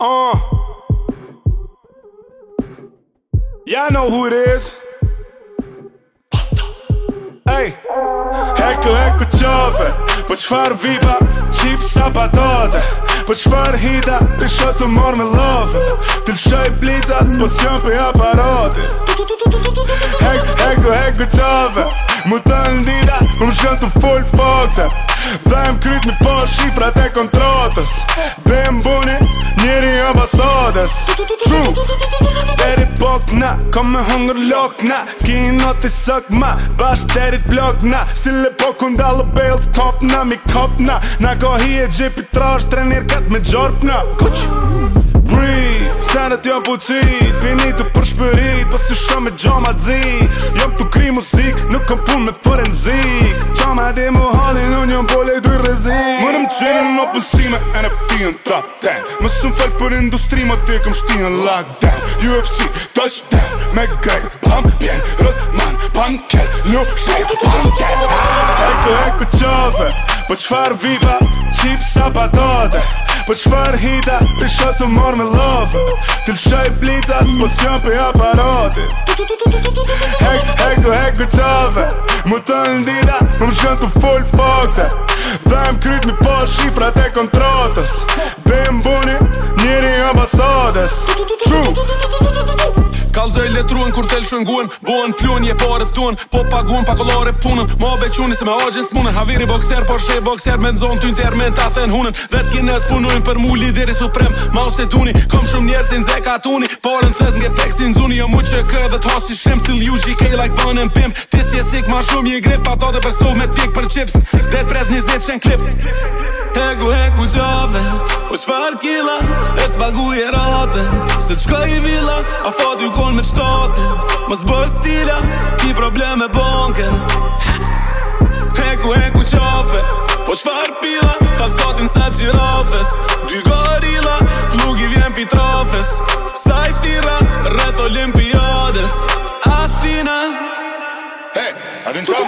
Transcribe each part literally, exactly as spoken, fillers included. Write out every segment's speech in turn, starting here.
Uh. Y'all know who it is. Ej, eko, eko qove, po qfar viba, qip sa patate. Po qfar hida, të shë të mor me love. Të lëshoj blitzat, po s'jom për aparate. Eko, eko, eko qove, mu të ndida, më më shën të full fakte. Vem kryt mi po shifrat e kontratës. Bem buni, njeri ambasades. True. Derit bokna, kom me hungër lokna. Ki noti sëk ma, bash derit blokna. Sile po kundallë bales kopna, mi kopna. Na ko hi e gjipi trash, trenir kat me gjorpna. Kuq, breathe, senet jom pucit. Pini të për shpërit, pas të shumë me gjoma dzit. Jom të kri muzik, nuk kom pun me forenzik. Gjoma di mu halin, unë jom pole i duj rezik. Mërëm qenë në pësime, N F T në top ten. Mësëm fel për industri, ma ti këm shti në lockdown. U F C, touchdown, me grej, pam, pjen, rëdman, pankel, lu, shajt, pankel. Eko, eko qove, po qfar viba, qip sa patate. Po qfar hida, të shë të mor me love. Të lëshoj blitzat, po s'jom për aparate. Eko, eko, eko qove, mu të ndida, më më shën të full fakte. Vem kryt mi po shifrat e kontratës. Bem buni, njeri ambasades. True. Kalzoj letruan kur tel shënguen, bohen plun je pare tun. Po pagun pa kollare punën, ma bequni se me agjen s'munën. Haviri bokser, Porsche bokser, me nzon t'y intermen ta then hunën. Vet kines punojnë për mu lideri suprem, Mao Tse-tuni. Kom shumë njerë si nzeka tuni, parën thes nge pek si nzuni. Jo mu që kë dhe t'has si shrim, still U G K like bën and pimp. Tis je sik ma shumë je grip, patate për stov me t'pik për chips. Det prez njëzet shen klip. Heku, heku qave, po qfar kila, e c'pagu je raten. Se t'shkoj i villa, a fat ju kon me qtatin. Mos bë stila, ki problem me banken. Heku, heku qafe, po qfar pila, pas gatin sa gjirafes. Dy gorila, t'lugi vjen pi trafes. Sa i thira, rreth olimpiades. Athina. Hey, adin qa?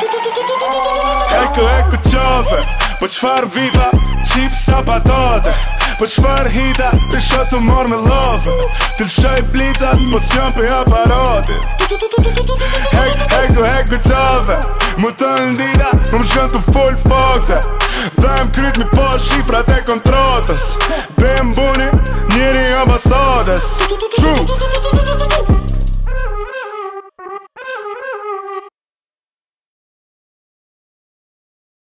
Eko, eko qave, po qfar viba, qip sa patate. Po qfar hida, të shë të mor me love. Të lëshoj blitzat, po s'jom për aparate. Eko, eko qave, mu të ndida, më më shën të full fakte. Vem kryt mi po shifrat e kontratës. Bem buni, njeri ambasades. True.